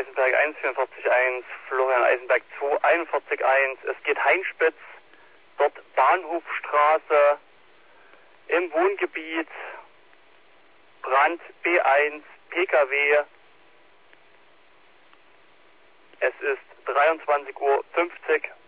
Eisenberg 1, 44.1, Florian Eisenberg 2, 41.1. Es geht Heinspitz, dort Bahnhofstraße, im Wohngebiet, Brand B1, PKW. Es ist 23:50 Uhr.